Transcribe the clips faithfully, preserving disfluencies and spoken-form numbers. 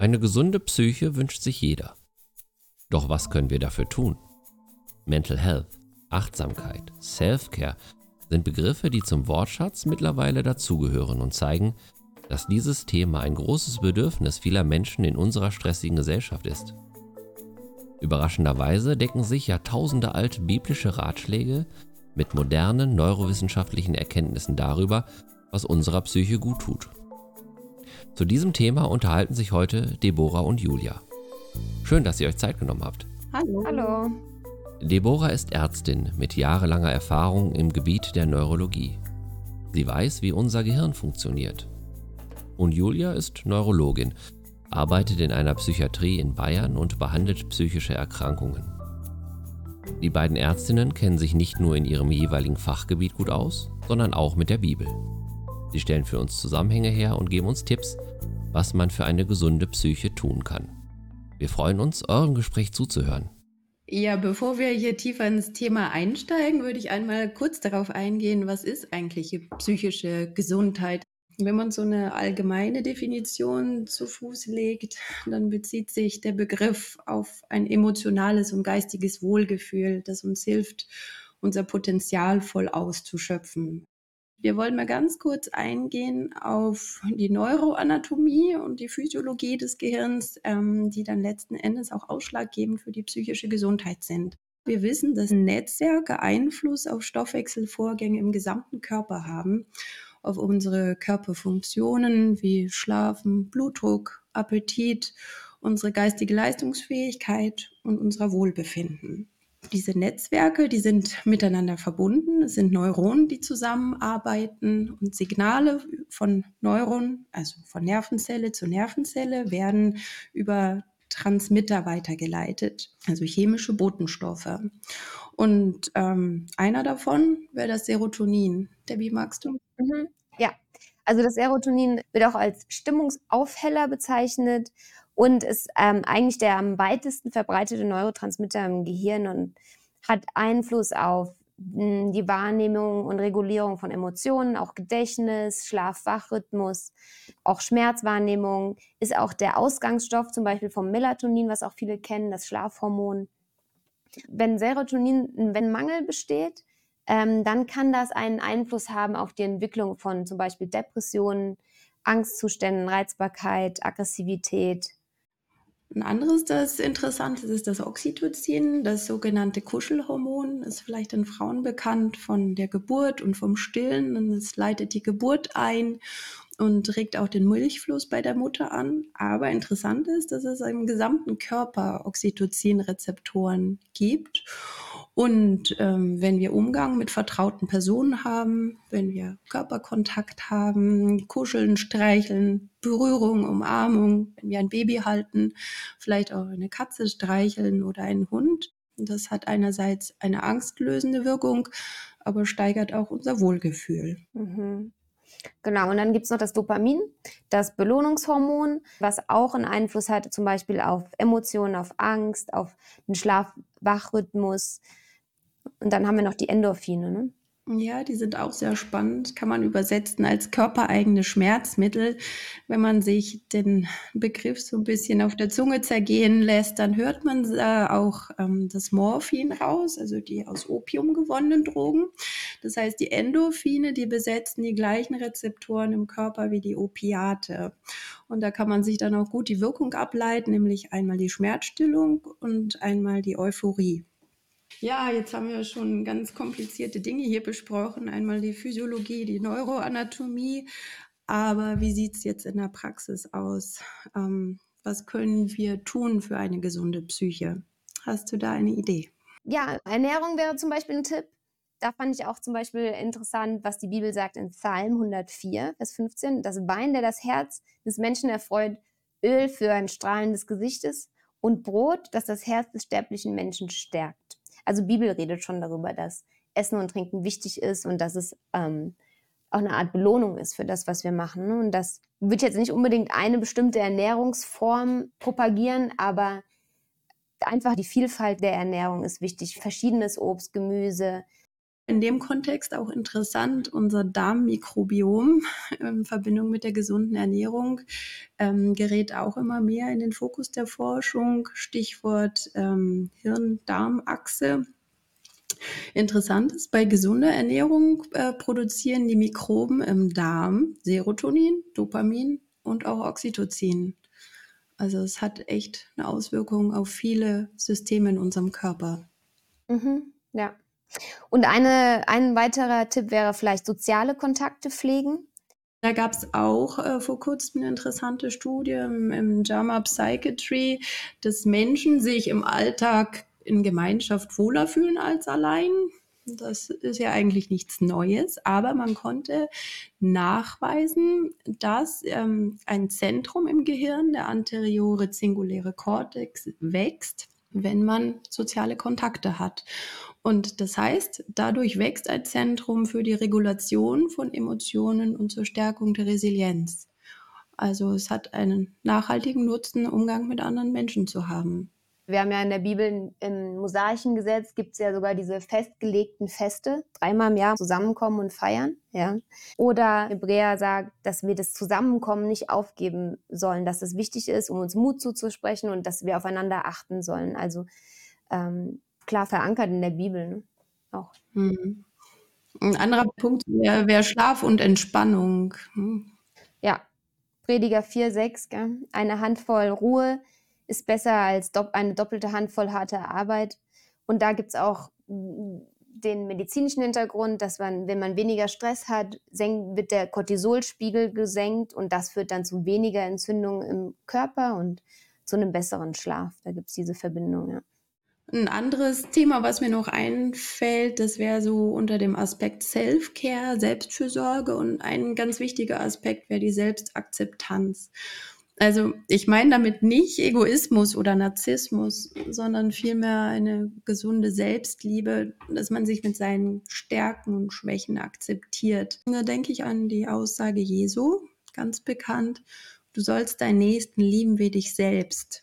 Eine gesunde Psyche wünscht sich jeder. Doch was können wir dafür tun? Mental Health, Achtsamkeit, Self-Care sind Begriffe, die zum Wortschatz mittlerweile dazugehören und zeigen, dass dieses Thema ein großes Bedürfnis vieler Menschen in unserer stressigen Gesellschaft ist. Überraschenderweise decken sich jahrtausende alte biblische Ratschläge mit modernen neurowissenschaftlichen Erkenntnissen darüber, was unserer Psyche gut tut. Zu diesem Thema unterhalten sich heute Deborah und Julia. Schön, dass ihr euch Zeit genommen habt. Hallo. Hallo. Deborah ist Ärztin mit jahrelanger Erfahrung im Gebiet der Neurologie. Sie weiß, wie unser Gehirn funktioniert. Und Julia ist Neurologin, arbeitet in einer Psychiatrie in Bayern und behandelt psychische Erkrankungen. Die beiden Ärztinnen kennen sich nicht nur in ihrem jeweiligen Fachgebiet gut aus, sondern auch mit der Bibel. Sie stellen für uns Zusammenhänge her und geben uns Tipps, was man für eine gesunde Psyche tun kann. Wir freuen uns, eurem Gespräch zuzuhören. Ja, bevor wir hier tiefer ins Thema einsteigen, würde ich einmal kurz darauf eingehen, was ist eigentlich die psychische Gesundheit? Wenn man so eine allgemeine Definition zu Fuß legt, dann bezieht sich der Begriff auf ein emotionales und geistiges Wohlgefühl, das uns hilft, unser Potenzial voll auszuschöpfen. Wir wollen mal ganz kurz eingehen auf die Neuroanatomie und die Physiologie des Gehirns, ähm, die dann letzten Endes auch ausschlaggebend für die psychische Gesundheit sind. Wir wissen, dass Netzwerke Einfluss auf Stoffwechselvorgänge im gesamten Körper haben, auf unsere Körperfunktionen wie Schlafen, Blutdruck, Appetit, unsere geistige Leistungsfähigkeit und unser Wohlbefinden. Diese Netzwerke, die sind miteinander verbunden. Es sind Neuronen, die zusammenarbeiten und Signale von Neuronen, also von Nervenzelle zu Nervenzelle, werden über Transmitter weitergeleitet, also chemische Botenstoffe. Und ähm, einer davon wäre das Serotonin. Debbie, magst du? Mhm. Ja, also das Serotonin wird auch als Stimmungsaufheller bezeichnet und ist ähm, eigentlich der am weitesten verbreitete Neurotransmitter im Gehirn und hat Einfluss auf mh, die Wahrnehmung und Regulierung von Emotionen, auch Gedächtnis, Schlaf-Wach-Rhythmus, auch Schmerzwahrnehmung, ist auch der Ausgangsstoff zum Beispiel vom Melatonin, was auch viele kennen, das Schlafhormon. Wenn Serotonin, wenn Mangel besteht, ähm, dann kann das einen Einfluss haben auf die Entwicklung von zum Beispiel Depressionen, Angstzuständen, Reizbarkeit, Aggressivität. Ein anderes, das interessant ist, ist das Oxytocin, das sogenannte Kuschelhormon, ist vielleicht in Frauen bekannt von der Geburt und vom Stillen. Und es leitet die Geburt ein und regt auch den Milchfluss bei der Mutter an. Aber interessant ist, dass es im gesamten Körper Oxytocin-Rezeptoren gibt. Und ähm, wenn wir Umgang mit vertrauten Personen haben, wenn wir Körperkontakt haben, kuscheln, streicheln, Berührung, Umarmung, wenn wir ein Baby halten, vielleicht auch eine Katze streicheln oder einen Hund, das hat einerseits eine angstlösende Wirkung, aber steigert auch unser Wohlgefühl. Mhm. Genau, und dann gibt es noch das Dopamin, das Belohnungshormon, was auch einen Einfluss hat, zum Beispiel auf Emotionen, auf Angst, auf den Schlaf-Wach-Rhythmus. Und dann haben wir noch die Endorphine, ne? Ja, die sind auch sehr spannend, kann man übersetzen als körpereigene Schmerzmittel. Wenn man sich den Begriff so ein bisschen auf der Zunge zergehen lässt, dann hört man äh, auch ähm, das Morphin raus, also die aus Opium gewonnenen Drogen. Das heißt, die Endorphine, die besetzen die gleichen Rezeptoren im Körper wie die Opiate. Und da kann man sich dann auch gut die Wirkung ableiten, nämlich einmal die Schmerzstillung und einmal die Euphorie. Ja, jetzt haben wir schon ganz komplizierte Dinge hier besprochen. Einmal die Physiologie, die Neuroanatomie. Aber wie sieht es jetzt in der Praxis aus? Ähm, was können wir tun für eine gesunde Psyche? Hast du da eine Idee? Ja, Ernährung wäre zum Beispiel ein Tipp. Da fand ich auch zum Beispiel interessant, was die Bibel sagt in Psalm hundertvier, Vers fünfzehn. Das Wein, der das Herz des Menschen erfreut, Öl für ein Strahlen des Gesichtes und Brot, das das Herz des sterblichen Menschen stärkt. Also Bibel redet schon darüber, dass Essen und Trinken wichtig ist und dass es ähm, auch eine Art Belohnung ist für das, was wir machen. Und das wird jetzt nicht unbedingt eine bestimmte Ernährungsform propagieren, aber einfach die Vielfalt der Ernährung ist wichtig. Verschiedenes Obst, Gemüse, In dem Kontext auch interessant, unser Darmmikrobiom in Verbindung mit der gesunden Ernährung ähm, gerät auch immer mehr in den Fokus der Forschung. Stichwort ähm, Hirn-Darm-Achse. Interessant ist, bei gesunder Ernährung äh, produzieren die Mikroben im Darm Serotonin, Dopamin und auch Oxytocin. Also es hat echt eine Auswirkung auf viele Systeme in unserem Körper. Mhm, ja. Und eine, ein weiterer Tipp wäre vielleicht soziale Kontakte pflegen. Da gab es auch äh, vor kurzem eine interessante Studie im, im J A M A Psychiatry, dass Menschen sich im Alltag in Gemeinschaft wohler fühlen als allein. Das ist ja eigentlich nichts Neues, aber man konnte nachweisen, dass ähm, ein Zentrum im Gehirn, der anteriore zinguläre Kortex, wächst, wenn man soziale Kontakte hat. Und das heißt, dadurch wächst ein Zentrum für die Regulation von Emotionen und zur Stärkung der Resilienz. Also es hat einen nachhaltigen Nutzen, Umgang mit anderen Menschen zu haben. Wir haben ja in der Bibel im Mosaikengesetz gibt es ja sogar diese festgelegten Feste, dreimal im Jahr zusammenkommen und feiern. Ja. Oder Hebräer sagt, dass wir das Zusammenkommen nicht aufgeben sollen, dass es wichtig ist, um uns Mut zuzusprechen und dass wir aufeinander achten sollen. Also ähm, klar verankert in der Bibel, ne? Auch. Hm. Ein anderer Punkt wäre wär Schlaf und Entspannung. Hm. Ja, Prediger vier sechs, gell? Eine Handvoll Ruhe ist besser als do- eine doppelte Handvoll harte Arbeit. Und da gibt es auch mm, den medizinischen Hintergrund, dass man, wenn man weniger Stress hat, senkt, wird der Cortisolspiegel gesenkt und das führt dann zu weniger Entzündungen im Körper und zu einem besseren Schlaf. Da gibt es diese Verbindung, ja. Ein anderes Thema, was mir noch einfällt, das wäre so unter dem Aspekt Self-Care, Selbstfürsorge, und ein ganz wichtiger Aspekt wäre die Selbstakzeptanz. Also ich meine damit nicht Egoismus oder Narzissmus, sondern vielmehr eine gesunde Selbstliebe, dass man sich mit seinen Stärken und Schwächen akzeptiert. Da denke ich an die Aussage Jesu, ganz bekannt: Du sollst deinen Nächsten lieben wie dich selbst.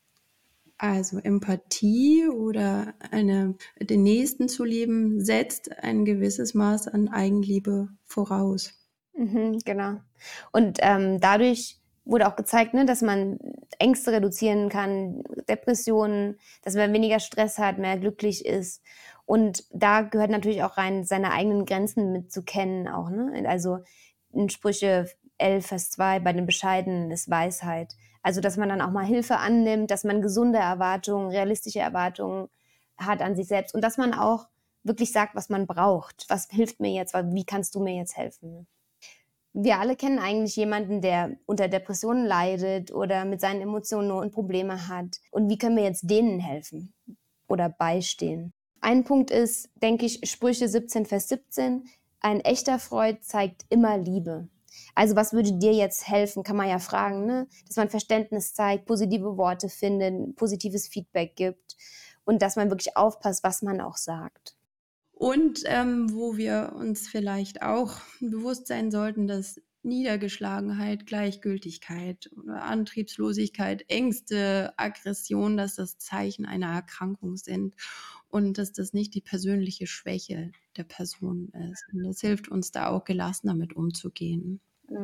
Also Empathie oder eine, den Nächsten zu lieben, setzt ein gewisses Maß an Eigenliebe voraus. Mhm, genau. Und ähm, dadurch wurde auch gezeigt, ne, dass man Ängste reduzieren kann, Depressionen, dass man weniger Stress hat, mehr glücklich ist. Und da gehört natürlich auch rein, seine eigenen Grenzen mitzukennen auch. Ne? Also in Sprüche elf, Vers zwei, bei den Bescheidenen ist Weisheit. Also dass man dann auch mal Hilfe annimmt, dass man gesunde Erwartungen, realistische Erwartungen hat an sich selbst und dass man auch wirklich sagt, was man braucht. Was hilft mir jetzt? Wie kannst du mir jetzt helfen? Wir alle kennen eigentlich jemanden, der unter Depressionen leidet oder mit seinen Emotionen Probleme hat. Und wie können wir jetzt denen helfen oder beistehen? Ein Punkt ist, denke ich, Sprüche siebzehn, Vers siebzehn. Ein echter Freund zeigt immer Liebe. Also was würde dir jetzt helfen, kann man ja fragen, ne? Dass man Verständnis zeigt, positive Worte findet, positives Feedback gibt und dass man wirklich aufpasst, was man auch sagt. Und ähm, wo wir uns vielleicht auch bewusst sein sollten, dass Niedergeschlagenheit, Gleichgültigkeit oder Antriebslosigkeit, Ängste, Aggression, dass das Zeichen einer Erkrankung sind und dass das nicht die persönliche Schwäche der Person ist. Und das hilft uns da auch gelassener mit umzugehen.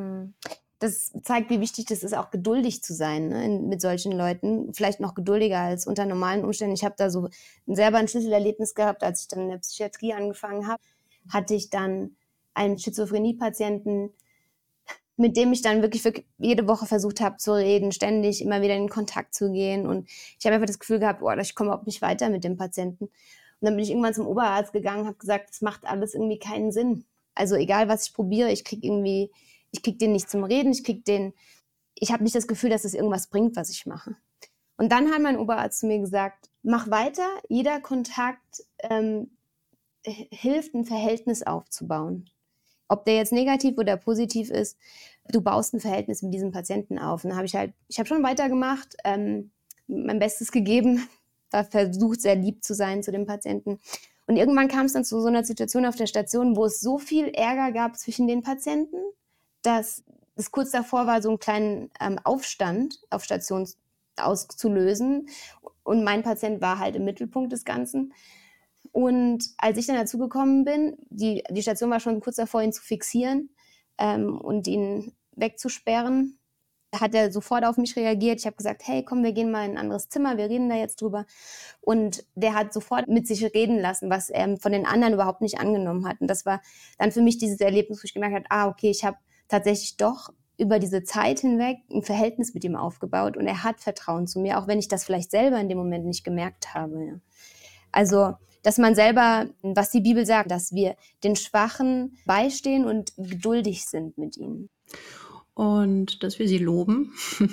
Das zeigt, wie wichtig das ist, auch geduldig zu sein, ne, mit solchen Leuten. Vielleicht noch geduldiger als unter normalen Umständen. Ich habe da so selber ein Schlüsselerlebnis gehabt, als ich dann in der Psychiatrie angefangen habe, hatte ich dann einen Schizophrenie-Patienten, mit dem ich dann wirklich, wirklich jede Woche versucht habe zu reden, ständig immer wieder in Kontakt zu gehen. Und ich habe einfach das Gefühl gehabt, boah, ich komme überhaupt nicht weiter mit dem Patienten. Und dann bin ich irgendwann zum Oberarzt gegangen, habe gesagt, das macht alles irgendwie keinen Sinn. Also egal, was ich probiere, ich kriege irgendwie, ich kriege den nicht zum Reden, ich kriege den, ich habe nicht das Gefühl, dass es irgendwas bringt, was ich mache. Und dann hat mein Oberarzt zu mir gesagt, mach weiter, jeder Kontakt ähm, hilft, ein Verhältnis aufzubauen. Ob der jetzt negativ oder positiv ist, du baust ein Verhältnis mit diesem Patienten auf. Und dann habe ich halt, ich habe schon weitergemacht, ähm, mein Bestes gegeben, war versucht, sehr lieb zu sein zu dem Patienten. Und irgendwann kam es dann zu so einer Situation auf der Station, wo es so viel Ärger gab zwischen den Patienten, dass es kurz davor war, so einen kleinen ähm, Aufstand auf Station auszulösen. Und mein Patient war halt im Mittelpunkt des Ganzen. Und als ich dann dazugekommen bin, die, die Station war schon kurz davor, ihn zu fixieren ähm, und ihn wegzusperren, hat er sofort auf mich reagiert. Ich habe gesagt, hey, komm, wir gehen mal in ein anderes Zimmer, wir reden da jetzt drüber. Und der hat sofort mit sich reden lassen, was er von den anderen überhaupt nicht angenommen hat. Und das war dann für mich dieses Erlebnis, wo ich gemerkt habe, ah, okay, ich habe tatsächlich doch über diese Zeit hinweg ein Verhältnis mit ihm aufgebaut und er hat Vertrauen zu mir, auch wenn ich das vielleicht selber in dem Moment nicht gemerkt habe. Ja. Also, dass man selber, was die Bibel sagt, dass wir den Schwachen beistehen und geduldig sind mit ihnen. Und dass wir sie loben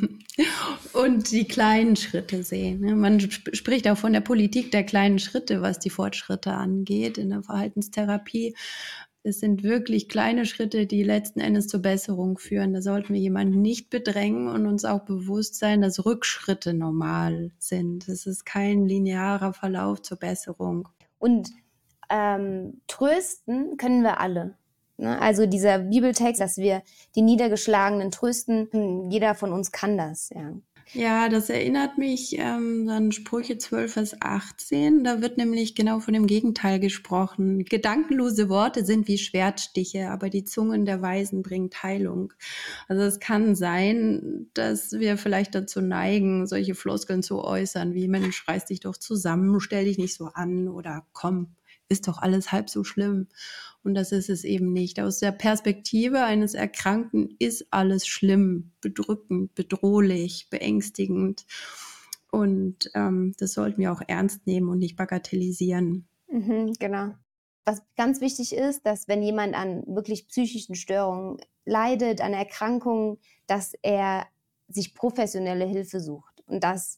und die kleinen Schritte sehen. Man sp- spricht auch von der Politik der kleinen Schritte, was die Fortschritte angeht in der Verhaltenstherapie. Es sind wirklich kleine Schritte, die letzten Endes zur Besserung führen. Da sollten wir jemanden nicht bedrängen und uns auch bewusst sein, dass Rückschritte normal sind. Es ist kein linearer Verlauf zur Besserung. Und ähm, trösten können wir alle. Ne? Also dieser Bibeltext, dass wir die Niedergeschlagenen trösten, jeder von uns kann das. Ja, ja das erinnert mich ähm, an Sprüche zwölf, Vers achtzehn. Da wird nämlich genau von dem Gegenteil gesprochen. Gedankenlose Worte sind wie Schwertstiche, aber die Zungen der Weisen bringt Heilung. Also es kann sein, dass wir vielleicht dazu neigen, solche Floskeln zu äußern, wie Mensch, reiß dich doch zusammen, stell dich nicht so an oder komm, ist doch alles halb so schlimm. Und das ist es eben nicht. Aus der Perspektive eines Erkrankten ist alles schlimm, bedrückend, bedrohlich, beängstigend. Und ähm, das sollten wir auch ernst nehmen und nicht bagatellisieren. Mhm, genau. Was ganz wichtig ist, dass wenn jemand an wirklich psychischen Störungen leidet, an Erkrankungen, dass er sich professionelle Hilfe sucht. Und das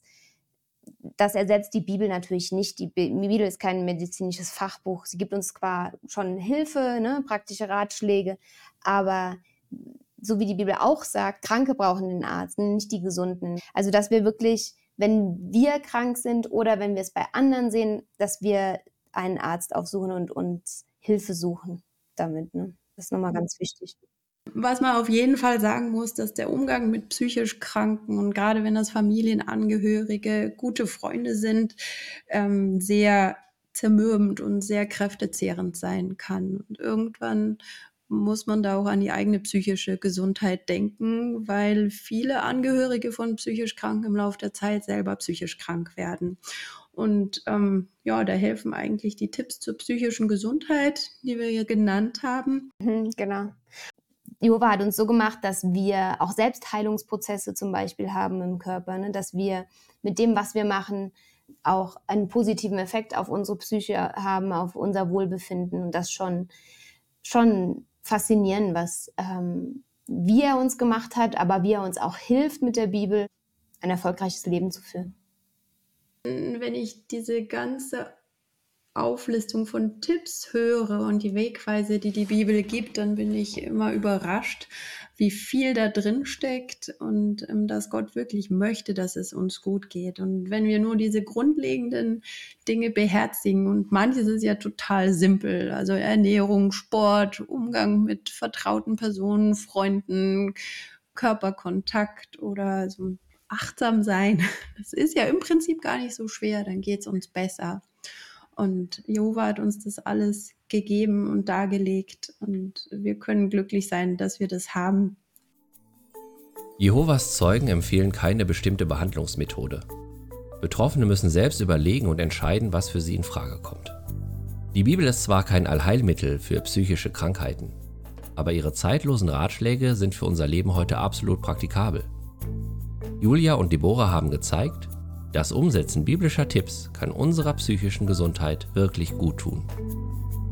Das ersetzt die Bibel natürlich nicht. Die Bibel ist kein medizinisches Fachbuch. Sie gibt uns zwar schon Hilfe, ne, praktische Ratschläge, aber so wie die Bibel auch sagt, Kranke brauchen den Arzt, nicht die Gesunden. Also dass wir wirklich, wenn wir krank sind oder wenn wir es bei anderen sehen, dass wir einen Arzt aufsuchen und uns Hilfe suchen damit. Ne? Das ist nochmal ganz wichtig. Was man auf jeden Fall sagen muss, dass der Umgang mit psychisch Kranken und gerade wenn das Familienangehörige, gute Freunde sind, ähm, sehr zermürbend und sehr kräftezehrend sein kann. Und irgendwann muss man da auch an die eigene psychische Gesundheit denken, weil viele Angehörige von psychisch Kranken im Laufe der Zeit selber psychisch krank werden. Und ähm, ja, da helfen eigentlich die Tipps zur psychischen Gesundheit, die wir hier genannt haben. Mhm, genau. Jehova hat uns so gemacht, dass wir auch Selbstheilungsprozesse zum Beispiel haben im Körper, ne? Dass wir mit dem, was wir machen, auch einen positiven Effekt auf unsere Psyche haben, auf unser Wohlbefinden und das schon, schon faszinierend, was ähm, wie er uns gemacht hat, aber wie er uns auch hilft mit der Bibel, ein erfolgreiches Leben zu führen. Wenn ich diese ganze Auflistung von Tipps höre und die Wegweise, die die Bibel gibt, dann bin ich immer überrascht, wie viel da drin steckt und ähm, dass Gott wirklich möchte, dass es uns gut geht. Und wenn wir nur diese grundlegenden Dinge beherzigen und manches ist ja total simpel, also Ernährung, Sport, Umgang mit vertrauten Personen, Freunden, Körperkontakt oder so achtsam sein, das ist ja im Prinzip gar nicht so schwer, dann geht es uns besser. Und Jehova hat uns das alles gegeben und dargelegt und wir können glücklich sein, dass wir das haben. Jehovas Zeugen empfehlen keine bestimmte Behandlungsmethode. Betroffene müssen selbst überlegen und entscheiden, was für sie in Frage kommt. Die Bibel ist zwar kein Allheilmittel für psychische Krankheiten, aber ihre zeitlosen Ratschläge sind für unser Leben heute absolut praktikabel. Julia und Deborah haben gezeigt, das Umsetzen biblischer Tipps kann unserer psychischen Gesundheit wirklich gut tun.